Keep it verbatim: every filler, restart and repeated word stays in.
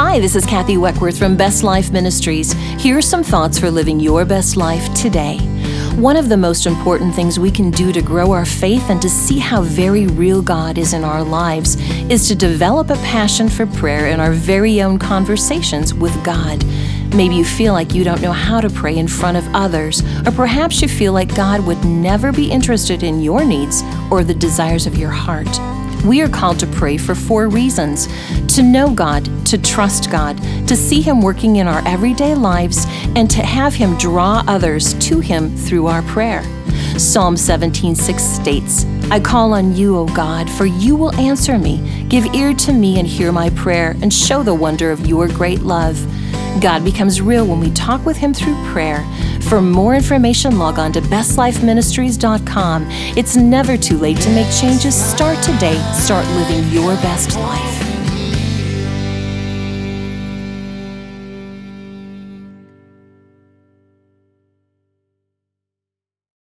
Hi, this is Kathy Weckworth from Best Life Ministries. Here are some thoughts for living your best life today. One of the most important things we can do to grow our faith and to see how very real God is in our lives is to develop a passion for prayer in our very own conversations with God. Maybe you feel like you don't know how to pray in front of others, or perhaps you feel like God would never be interested in your needs or the desires of your heart. We are called to pray for four reasons: to know God, to trust God, to see Him working in our everyday lives, and to have Him draw others to Him through our prayer. Psalm seventeen six states, "I call on you, O God, for you will answer me. Give ear to me and hear my prayer, and show the wonder of your great love." God becomes real when we talk with Him through prayer. For more information, log on to best life ministries dot com. It's never too late to make changes. Start today. Start living your best life.